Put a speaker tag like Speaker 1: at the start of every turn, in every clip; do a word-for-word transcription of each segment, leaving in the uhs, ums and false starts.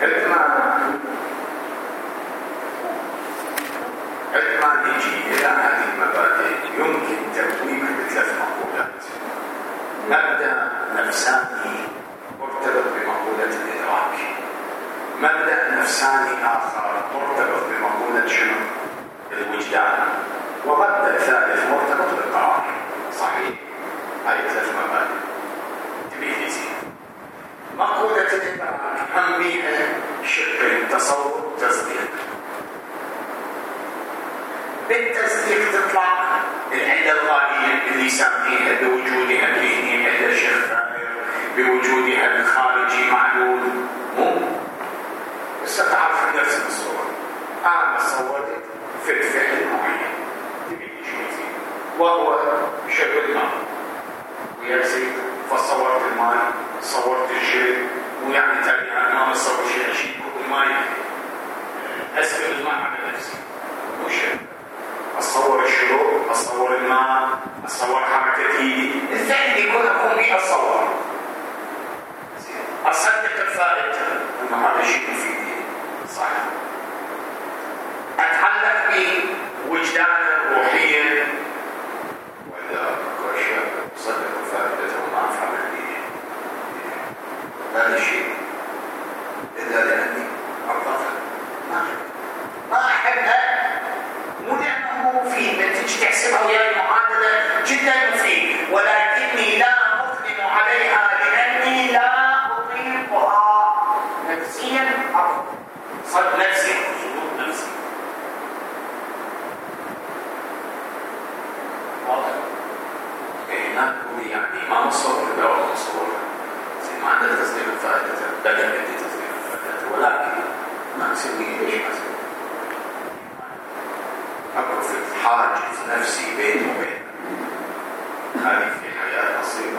Speaker 1: عندما نجي إلى هذه المبادئ يمكن تبويبها بثلاث مقولات. مبدأ نفساني مرتبط بمقولة الإدراك، مبدأ نفساني آخر مرتبط بمقولة شنو؟ الوجدان، ومبدأ ثالث مرتبط بالقرار. صحيح؟ هاي ثلاث مبادئ تبي تزيد. مقولة الإدراك هم بيها شقين: تصور تصديق. بالتصديق تطلع العلة الغالية اللي ساميها بوجودها الذهني عند الشيخ ثامر، بوجودها الخارجي معلول. مو بس تعرف نفس الصورة. أنا صورت في فعل معين تبي شو وهو شكل الماء ويزيد، فصورت الماء، صورت الشيء، ويعني تاني أنا ما أصور شيء أشيل كل الماء أسكر الماء على نفسي. مو شيء أصور الشروق، أصور الماء، أصور حركة إيدي، الفعل يكون أقوم به أصور. أصدق الفائدة أنه هذا شيء مفيد، صح. أتعلق بوجدانه روحيا، ولا أشياء أصدق الفائدة وما أفهم به. هذا الشيء إلا لأني أرضاها ما أحب ما أحبها. مو لأنه مفيد، من تجي تحسبها وياي معادلة جدا مفيد، ولكني لا أقدم عليها لأني لا أطيقها نفسيا. صد نفسي صدور نفسي. واضح؟ هناك يعني ما نصور لا ولا نصور زي ما عندنا تصديق الفائدة، بدل عندي تصديق الفائدة، ولكن ما نسويه. ليش ما نسويه؟ أكو في حاجز نفسي بيني وبين هذه في حياة بسيطة.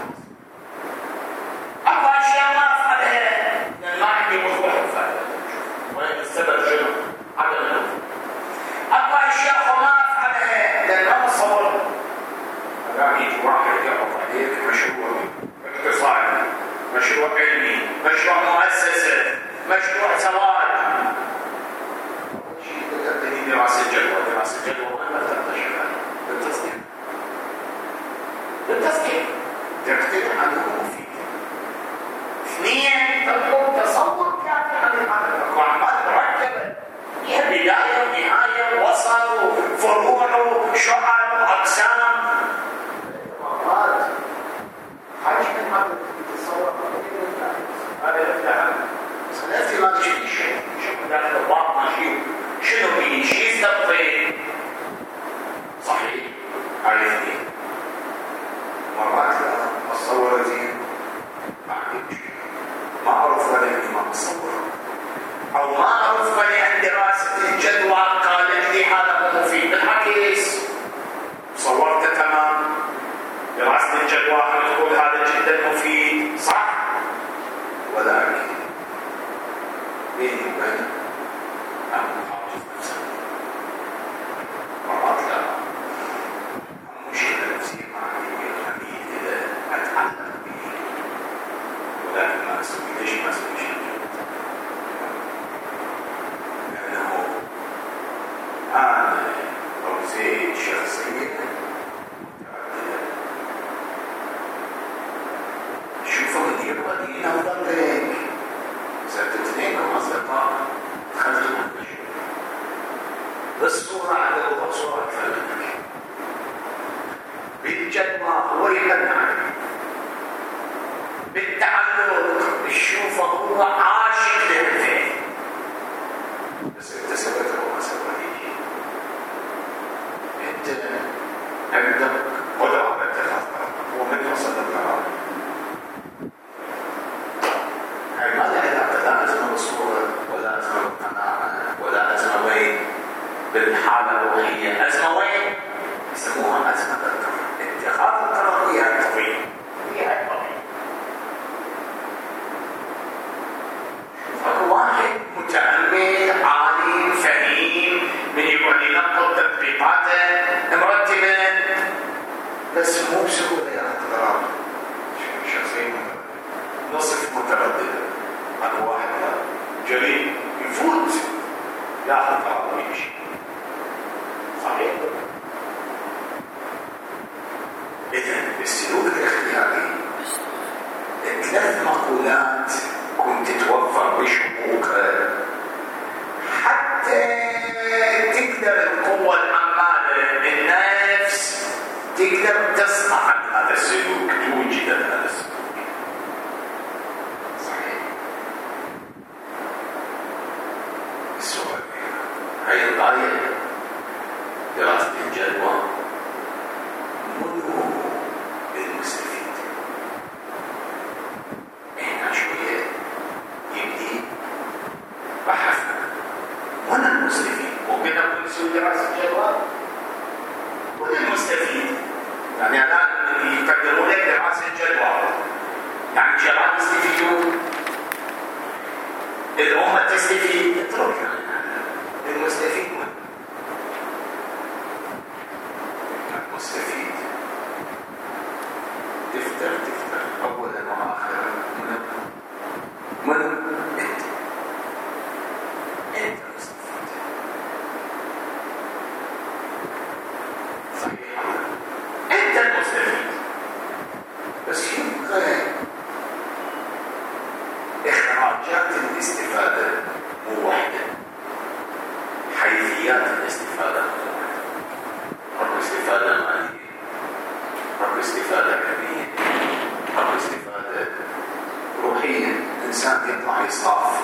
Speaker 1: أكو أشياء ما أفعلها لأن ما عندي مصلحة الفائدة، وين السبب شنو؟ عدم الوفاء. أكو أشياء ما أفعلها لأن ما أصور. يعني يجي واحد يعرض عليك مشروع اقتصادي، مشروع علمي، مشروع مؤسسة، مشروع زواج، تنتهي دراسة جدوى. دراسة جدوى وأنا تبدأ شغال بالتصديق. بالتصديق تقتنع أنه مفيد. اثنين، تطلب تصور كافي عن العمل. أكو أعمال مركبة فيها بداية ونهاية ووسط وفروع وشعب وأقسام. حاجة من عمل تتصور هذا يفتح سلاسل ما تشوف شيء شوف داخل الباطن شيء شنو فيه شيء يستبطي. صحيح. عرفتني مرات لا أصور زين ما عندي مشكلة، ما أعرف ولا إني ما أصور، أو ما أعرف ولا دراسة الجدوى قالت لي هذا مو مفيد. بالعكس صورته تمام، دراسة الجدوى نقول هذا جدا مفيد، صح. ولكن بيني وبين أنا محافظ نفسي. مرات لا مشكلة نفسية ما عندي أميل إلى أتعلق به، ولكن ما أسوي. ليش ما أسوي شيء؟ لأنه أنا روزي شخصية شوفوا مدير ودينا وضلك سنة اثنين وأصدقاء خلوا عنك بالصورة على وضع صورة فلنك بالجدوى هو يمنعك، بالتعلق الشوفة هو عاشق للفعل، بس انت سبته وما سبته. انت عندك قدرة على اتخاذ قرار ومن يوصل للقرار. ما له علاقة لا أزمة بالصورة ولا أزمة بالقناعة ولا أزمة وين بالحالة الروحية. أزمة وين؟ يسموها أزمة القرار. اتخاذ القرار هي الطبيعي، هي الطبيعي. واحد متأمل عالم فهيم من يقعد ينقل تطبيقاته مرتبة، بس مو بسهولة ياخذ قرار. شخصيا نصف مترددة. أنا واحد لا جميل يفوت ياخذ قرار ويمشي. صحيح؟ إذن السلوك الاختياري ثلاث مقولات كنت تتوفر بشكوكها حتى تقدر القوة العمالة النفس تقدر تصنع هذا السلوك، توجد هذا السلوك. صحيح؟ السؤال هاي الغاية دراسة الجدوى منو المستفيد؟ هنا شوية يبدي بحثنا من المستفيد؟ وقلنا نسوي دراسة الجدوى من المستفيد؟ يعني الآن يقدرون لك دراسة الجدوى، يعني الجيران يستفيدون، الأمة تستفيد، اتركنا المستفيد من؟ المستفيد تفتر تفتر أولا وآخرا من من أنت أنت المستفيد. صحيح أنت المستفيد، بس يبقى إخراجات الاستفادة مو واحدة، حيثيات الاستفادة مو واحدة. رب استفادة مالية، رب استفادة علمية، رب استفادة روحية. إنسان يطلع يصطاف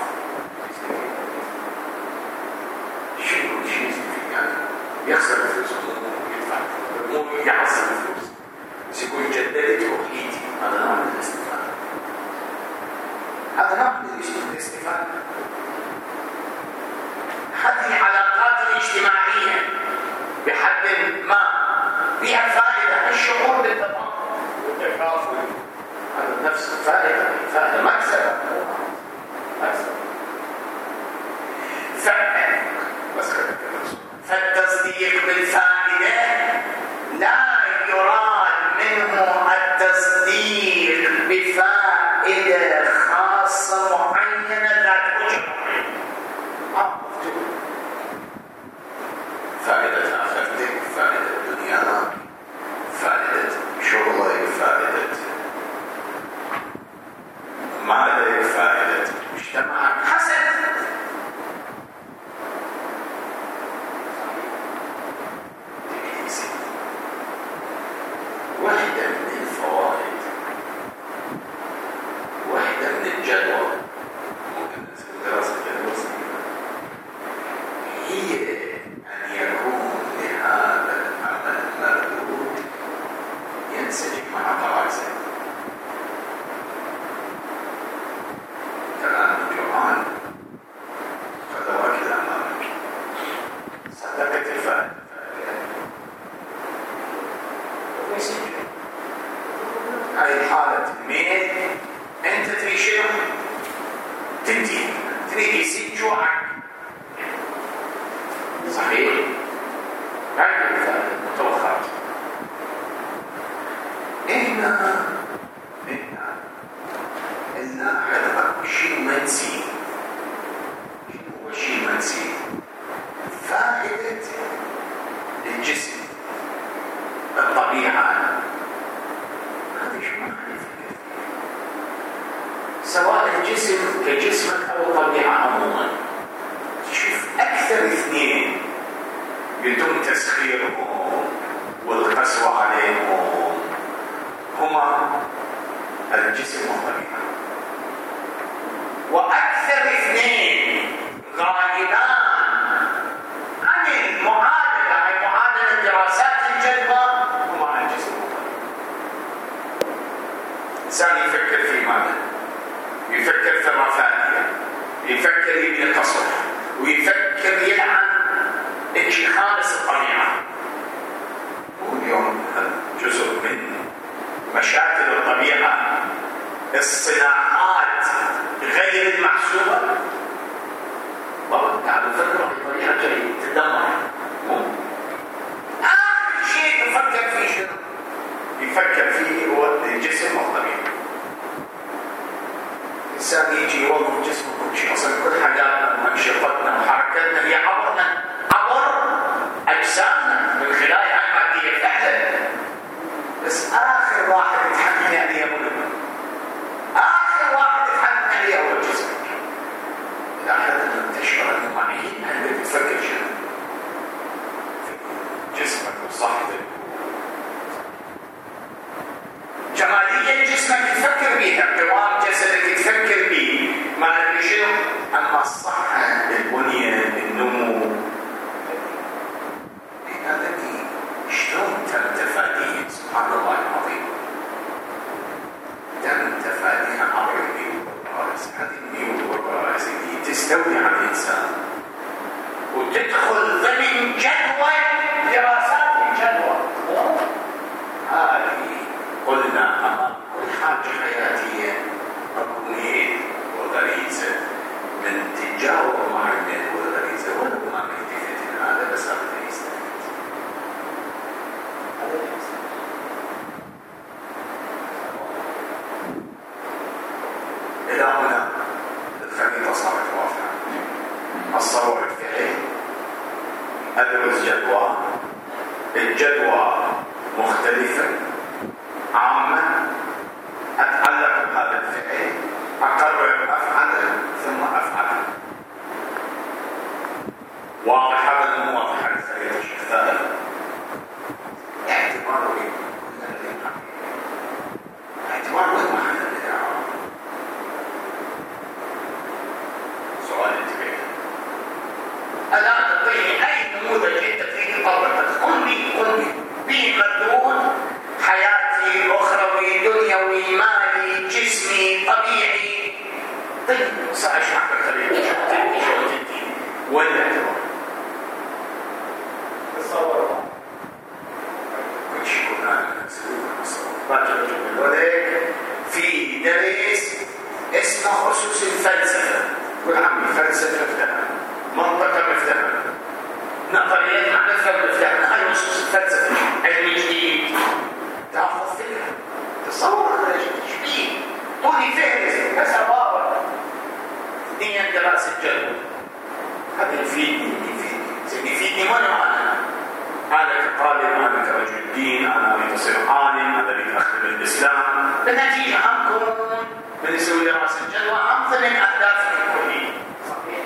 Speaker 1: شنو شنو يستفيد؟ يعني يخسر الفلوس يدفع مو يحصل الفلوس، بس يقول جددت روحيتي. هذا نوع من الاستفادة، هذا نوع من الاستفادة. هذه العلاقات الاجتماعية بحد ما فيها فائدة، الشعور بالتضامن والتكافل، هذا نفس فائدة، فائدة مكسب مكسب. فالتصديق بالفائدة لا يراد منه التصديق بفائدة خاصة معينة ذات وجه معين. فائدة آخرتك، فائدة دنياك، فائدة شغلك، فائدة مالك، فائدة مجتمعك، حسب. واحدة من الفوائد، واحدة من الجدوى، ممكن نسوي دراسة جدوى هي أن يكون لهذا العمل مردود ينسجم مع غرائزه. كلام الجوعان خذوا أكل أمامك، صدقت الفائدة هاي الحالة الميل أنت تريد شنو؟ تنتهي، تريد يسيب جوعك. صحيح؟ هاي الفائدة المتوخرة. إحنا إحنا نلاحظ أكو شيء منسي. شنو هو شيء منسي؟ فائدة الجسم، الطبيعة، سواء الجسم كجسمك أو الطبيعة عموما. شوف أكثر اثنين يتم تسخيرهم والقسوة عليهم هما الجسم والطبيعة، وأكثر اثنين غائبان عن المعادلة، عن معادلة دراسات الجدوى، هما الجسم والطبيعة. إنسان يفكر في ماذا؟ يفكر في الرفاهية، يفكر يبني قصر، ويفكر يلعن شيء خالص الطبيعة. واليوم جزء من مشاكل الطبيعة الصناعات غير المحسوبة. والله تعالوا فكروا في الطبيعة كيف تدمر. آخر شيء يفكر فيه شنو؟ يفكر فيه هو الجسم والطبيعة. الإنسان يجي يوظف جسمه كل شيء، أصلا كل حاجاتنا وأنشطتنا وحركاتنا هي عبر عبر أجسامنا من خلال هاي المادية فعلا. بس آخر واحد يتحمل عليه أمره، آخر واحد يتحمل عليه هو جسمك. إذا أحد تشعر أنه معين هل تفكر شنو؟ جسمك وصحتك جماليا جسمك تفكر بيها، قوام جسدك تفكر بيه، ما أدري شنو. أما الصحة، البنية، النمو، هذا شلون تم تفاديه؟ سبحان الله العظيم، تم تفاديها عبر البيوت والبراز. هذه البيوت والبراز تستولي على الإنسان وتدخل ضمن جدوى دراسات الجدوى. هذه قلنا أمام كل حاجة حياتية ركنين وغريزة، من تجاوب مع الركن والغريزة ولو ما بيتفت هذا بس هذا يستفيد. هذا يستفيد. إلى هنا الخريطة صارت واضحة. الصور الفعلي، أدرس جدوى، الجدوى مختلفة عامة، أتعلق بهذا الفعل، أقرر أفعله ثم أفعله. واضح هذا مو واضح على الخريطة الشخصية. اعتبار وين كل الذي اعتبار وين محل الإدارة. سؤال انتباه. الآن تعطيني أي نموذج أنت تريد تطبقه، قل لي قل لي به مردود حياتي، أخروي، دنيوي، مالي، جسمي، طبيعي. طيب سأشرح لك خليل شو تدي شو تدي وين الاعتبار؟ تصور كل شيء كنا نسويه نصور رجل جميل. ولذلك في درس اسمه خصوص الفلسفة. قل عمي فلسفة مفتاحة، منطقة مفتاحة، نظريات معرفة مفتاحة. هاي خصوص الفلسفة، علم جديد. تأخذ فكرة، تصور هذا شبيه طولي فهرس بس أبابا هي دراسة جدوى. هذا يفيدني يفيدني يفيدني وأنا أنا أنا كطالب، أنا كرجل دين، أنا أريد أصير عالم، أنا أريد أخدم الإسلام. بالنتيجة أنكم من يسوي دراسة جدوى أفضل من أهدافك الكلية. صحيح.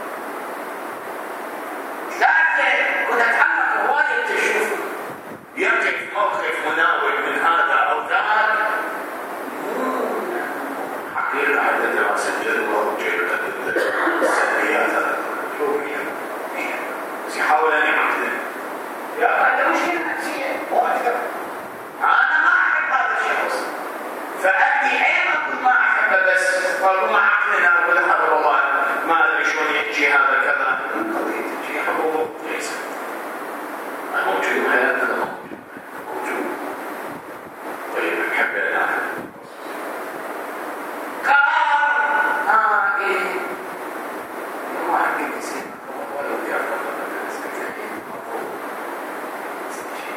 Speaker 1: لكن كنت أتعلق هواية تشوف يقف موقف مناوئ من هذا أو ذاك، حقيقة على دراسة جدوى وجدوى السلبيات الروحية بس يحاول أن يعقل. يا هذا مشكلة نفسية مو أكثر. أنا ما أحب هذا الشخص فأدي عين أقول ما أحبه، بس قالوا ما عقلنا أقول هذا والله ما أدري شلون يحكي هذا كذا. قضية تجي حبوب ليس موجود حياتنا موجود. طيب نحب الآن قرار آه إيه ما حقيقي سيما ولو يعرف الناس كثيرين مفهوم شيء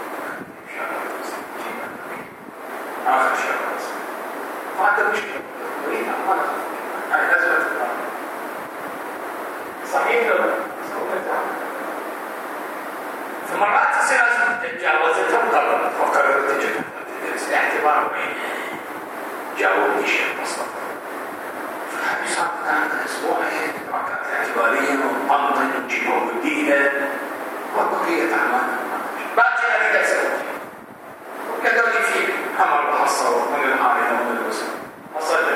Speaker 1: آخر شخص فهذا مشكلة أريد أن هاي أزمة صحيح لو فمرات تصير أزمة تجاوزت وقررت وقررت تجاوزت الاعتبار وين جاوبني شيء بسيط. فهذه صارت عندنا أسبوعين إدراكات اعتبارية ونطنطن ونجيبها وديها وبقية أعمالنا. باقي أريد أسوي وكذلك في أمر حصل من العائلة ومن الأسرة. حصل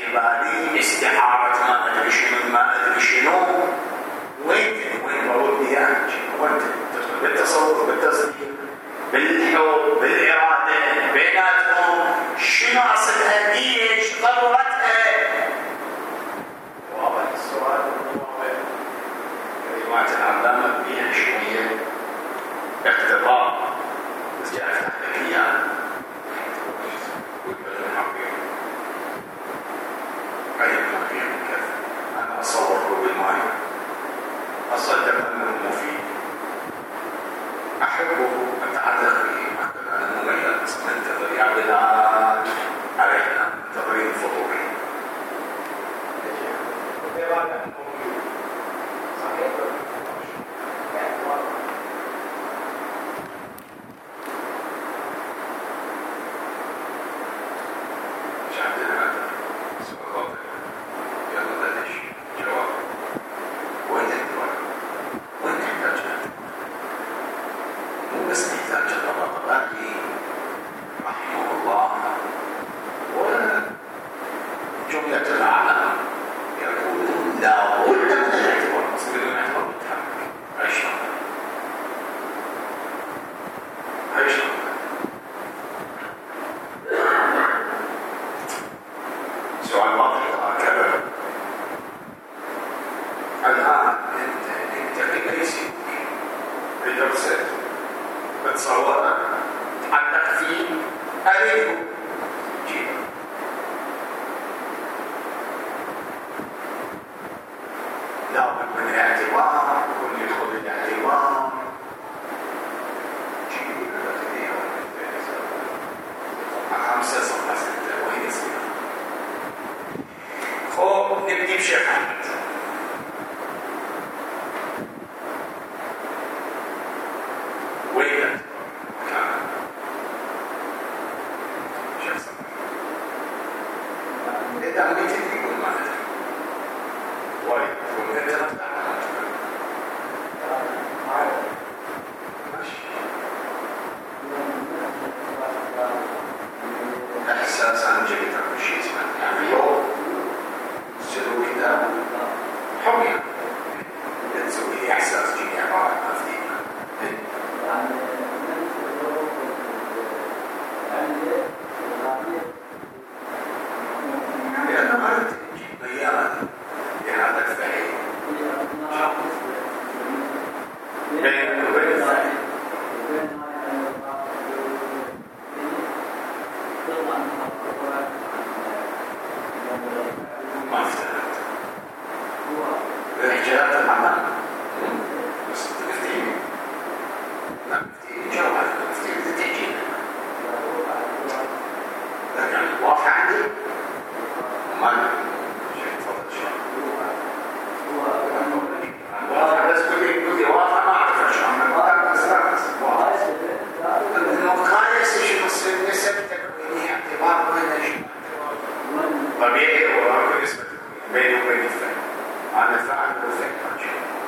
Speaker 1: اعتباري استحارة ما أدري شنو ما أدري شنو. وين وين برد يعني وين تدخل بالتصور بالتصديق بالحب بالإرادة بيناتهم شنو أصلها ليش ضرورتها؟ واضح السؤال واضح. كلمات العلامة فيها شوية اقتضاء بس جاء أفتح لك إياه أنا أصوره بالماء أصدق أنه مفيد أحبه أتعلق به أحبب أنا مميز ننتظر يا بلال علينا تمرين فطوري صحيح مش عندنا هذا سؤال واضح. يلا بلاش جواب. وين الدول؟ وين نحتاجها؟ مو بس نحتاج الطبقاتي رحمه الله ولا جملة العالم يقولون لا بد من الاعتبار اصل بدون اعتبار متحرك. هاي شغله هاي شغله سؤال واضح هكذا. الآن أنت أنت بكيسك بدرسك بتصورك تعلق فيه أريده جيبه لابد من الاعتبار كل يدخل الاعتبار جيبه خمسة صفحة ستة وين يصير خب نبدي بشيخ أحمد. وين كان شيخ صفحة إذا أميت يقول ما أدري وين وين أنت نفتح ماشي إحساس عن جيدة شيء اسمه يعني يوم سلوك كده حمية تسوي لي إحساس جيني عبارة ما فيها لأن ما تجيب بيان لهذا الفعل بين وبين الفعل ما افترض بإحجاز العمل بس تفتيني لا تفتيني جوهر تفتيني تتحجينا لكن واضح عندي ما شيء تفضل شيء واضح بس كل واضح ما أعرف شو عمل واضح بس واضح المقايسة شو نصير نسب تكوينية اعتبار وين شو طبيعي وراء نسبة بينه وبين الفعل أنا فعل وفعل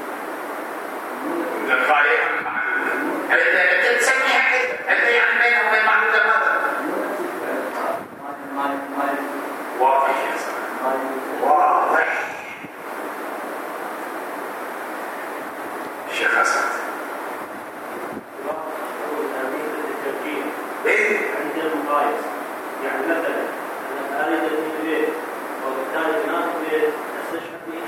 Speaker 1: الغاية أنت تسميها كده أنت يعني بينه وبين معلومة ماذا؟ واضح يا سلام واضح. الشيخ حسن إيه؟
Speaker 2: عند المقايس يعني مثلا أنا أريد أن أبيت وبالتالي أنا أبيت أستشعر فيه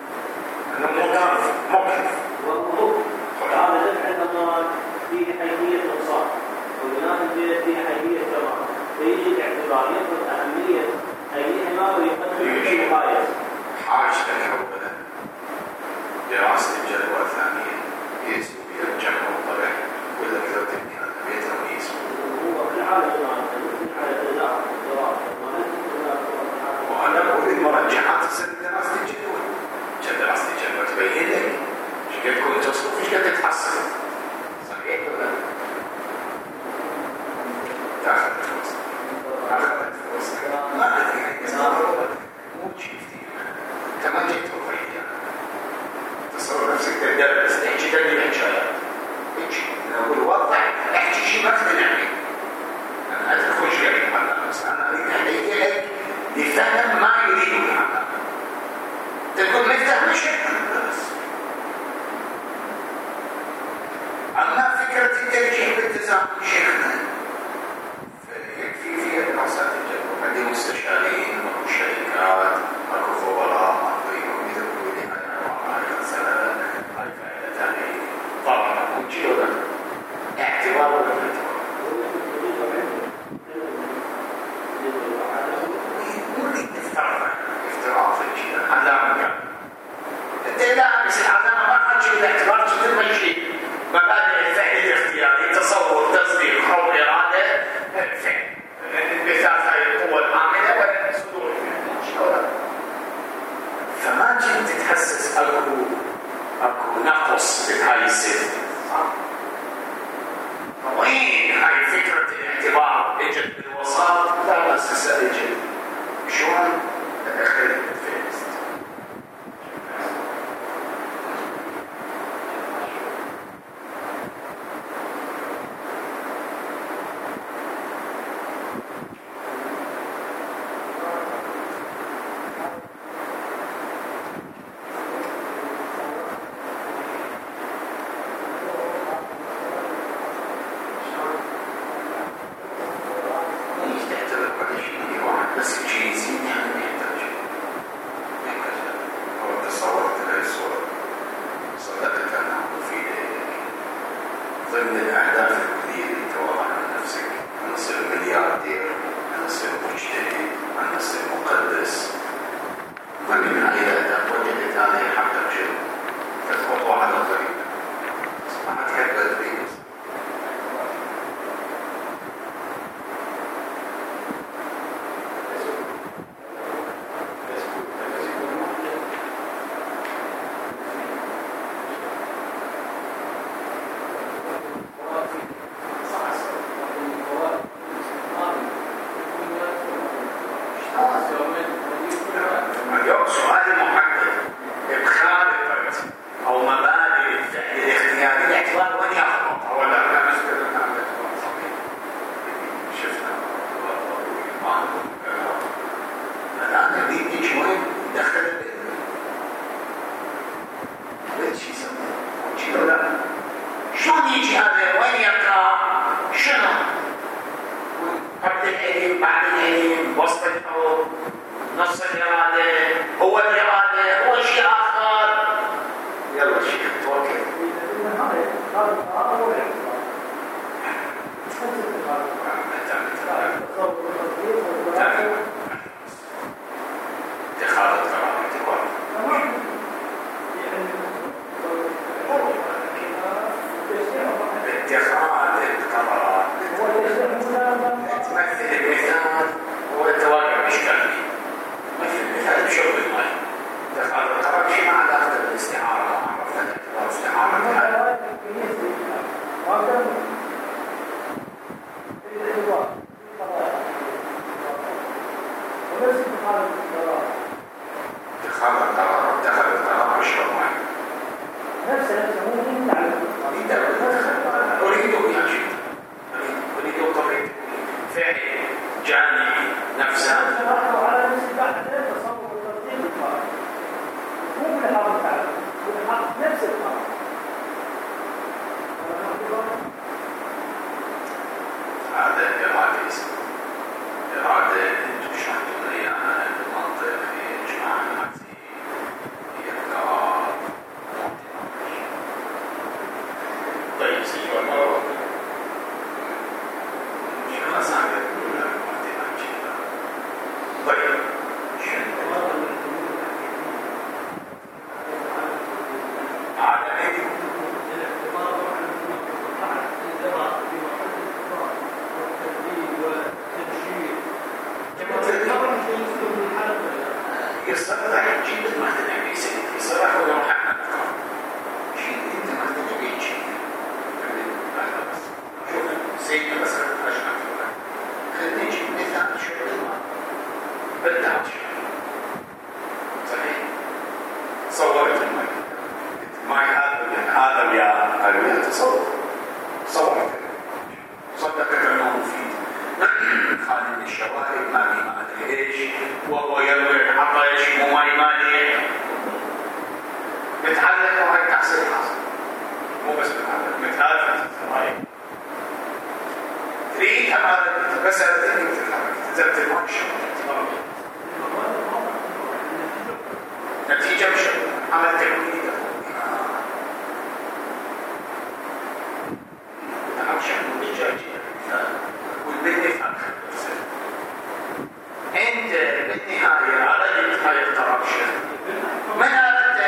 Speaker 1: أنه مكلف مكلف
Speaker 2: وهو هذا دفع الضمان فيه حيثية
Speaker 1: يريدون هذا. تقول مفتاح مش بس. أما فكرة الترجيح بالتزامن شيخنا في في الدراسات الجدوى عندي مستشارين وشركات أكو خبراء أكو يدركوا لي هاي سنة هاي فائدة ثانية طبعا وجيودا اعتبار ولا اعتبار نريد نفترض افتراض في الشيء هذا مكان انت لا بس هذا ما حد شيء الاعتبار شو تمشي مبادئ الفعل الاختياري تصور تصديق حول إرادة فعل انبثاث هاي القوة العاملة ولا صدور الفعل فما جيت تتحسس أكو أكو نقص في هاي السيف وين هاي فكرة الاعتبار اجت بالوسط لا أساسا اجت شلون أدخل الفيست صدقت انه مفيد خالد الشوارب ما في ما ادري ايش وهو يروي عطش مو ماي مالح متعلق وهي تحصيل حاصل مو بس متعلق متعلق هاي تريد هذا بس تريد تتحرك تزبط المنشأ نتيجة مش عمل تكويني انت بالنهايه اردت هاي التراكشن من اردت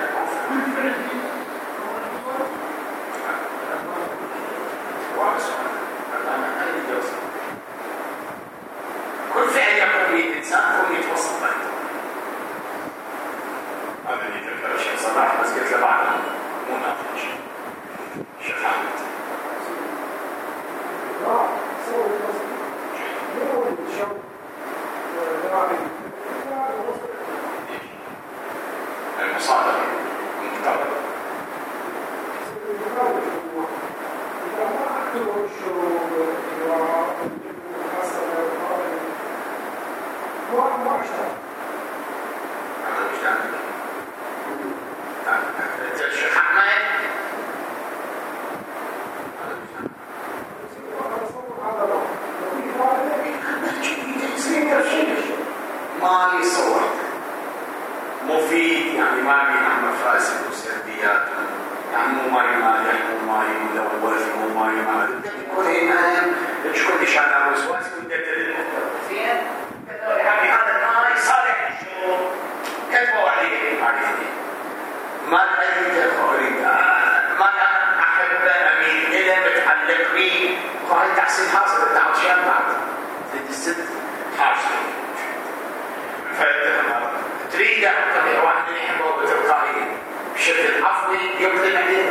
Speaker 1: كل فعل يقوم به الانسان هو يتوصل له هذا اللي تذكر الشيخ صلاح بس قلت له بعد مو ناقش شيخ حامد المصادر المقترب الشيخ احمد ما يصور مفيد يعني ما بيها مفاسد وسلبيات يعني مو ماي مالح مو ماي ملوث مو ماي مالح يكون هنا تشكل شان وسواس ويدلل زين يعني هذا الماي صالح للشرب كتبوا عليه عليه ما اريد اريد ما احب اميل الى متعلق به وهي تحصيل حاصل التعطيات بعد الست حاصل تريد أن واحد يحبه بتلقائية بشكل عفوي يقدم عليه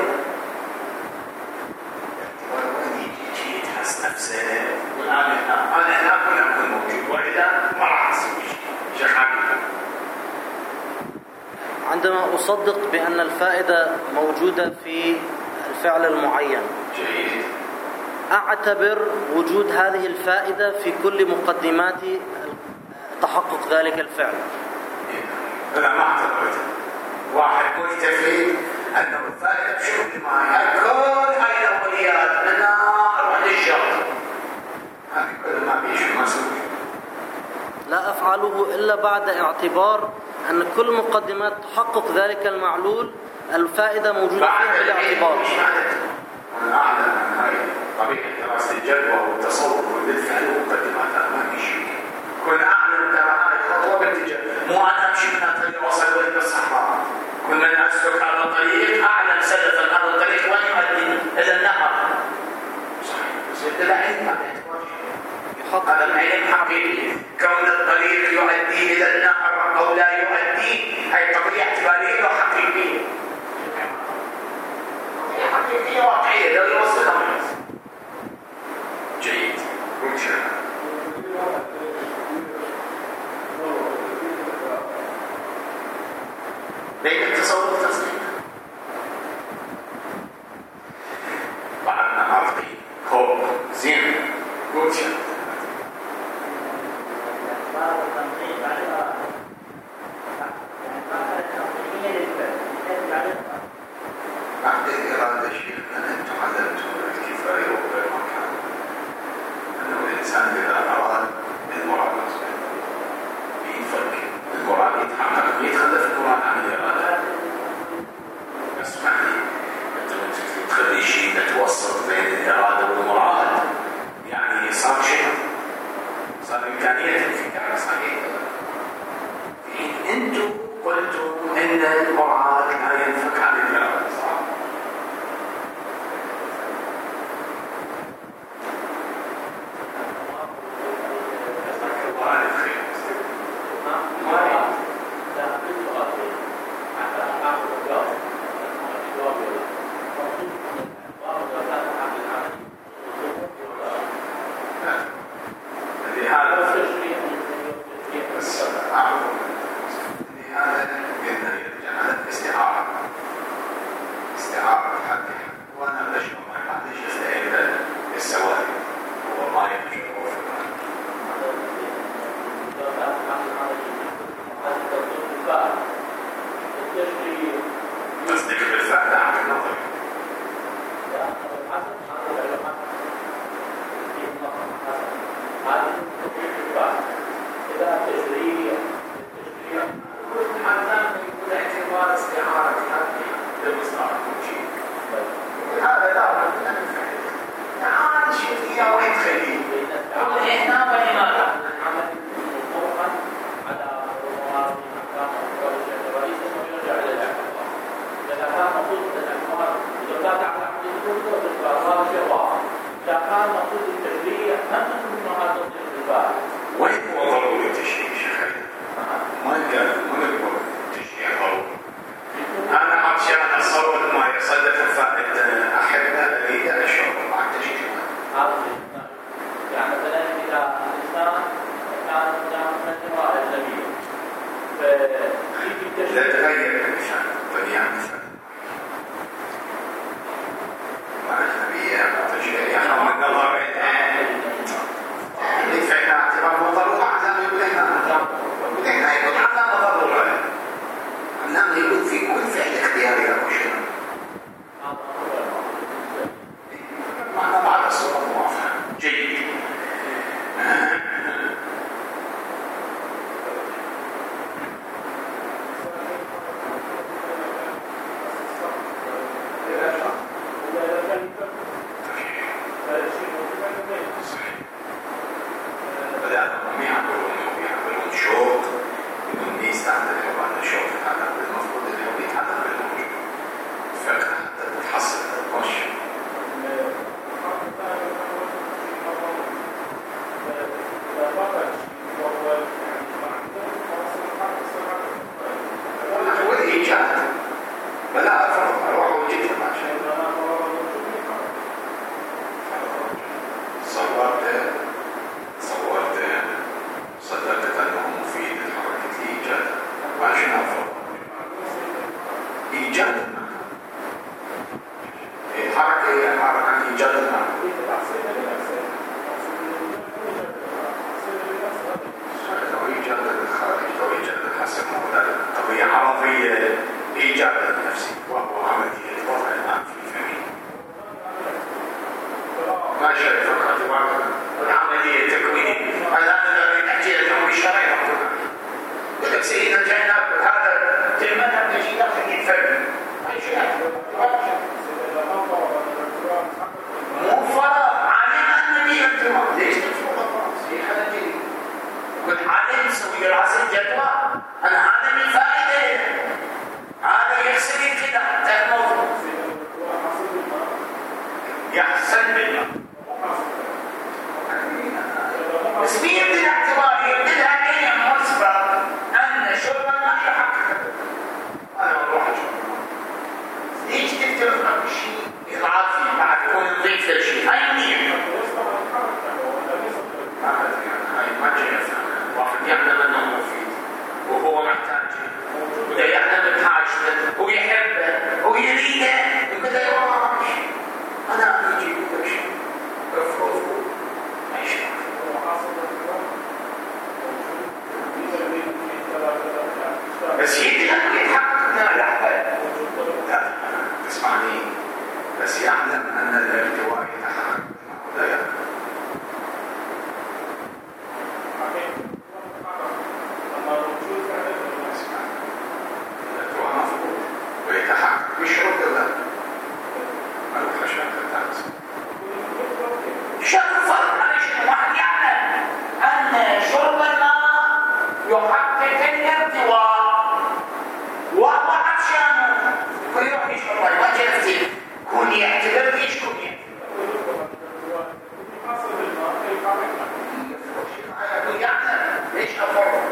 Speaker 1: يجي يتحس نفسه والآن هنا أنا هنا كنا نكون موجود وإذا ما راح نسوي شيء شيخ حبيبي
Speaker 3: عندما أصدق بأن الفائدة موجودة في الفعل المعين
Speaker 1: جيد
Speaker 3: أعتبر وجود هذه الفائدة في كل مقدمات تحقق ذلك الفعل.
Speaker 1: أنا ما اعتبرت واحد مكتفي أنه الفائدة بشرب الماء كل هاي الأوليات من نار للشرب هذه كل ما بيشو مسؤول
Speaker 3: لا أفعله إلا بعد اعتبار أن كل مقدمات تحقق ذلك المعلول الفائدة موجودة فيها بالاعتبار.
Speaker 1: أنا أعلم أن هاي طبيعة دراسة الجدوى والتصور والفعل ومقدماتها ما بيشو كن أعلم ترى هاي خطوة باتجاه مو أنا أمشي من الطريق وصل وين بالصحراء كل من أسلك هذا الطريق أعلم سلفا هذا الطريق وين يؤدي إلى النهر صحيح بس إذا علم هذا العلم حقيقي كون الطريق يؤدي إلى النهر أو لا يؤدي هاي قضية اعتبارية وحقيقية قضية حقيقية واقعية لو يوصلها الناس جيد وشكرا بين التصور والتصديق بعدنا نعطي هو زين قوتشا بعد الإرادة شيء أن أنتم علمتم الكفاية وغير مكان أنه الإنسان إذا أراد المراد بيفكر المراد يتحقق يتخلف المراد عن الإرادة لا تغير المثال طبيعي مثال ما أجنبية ما تشيء يحرم النظر اللي فعلا اعتبار مضروع عندما يقول هنا يقول هنا يقول عندما مضروع عندما يقول في كل فعل اختياري له شيء معنى بعد الصورة موافقة جيد
Speaker 4: ايش افضل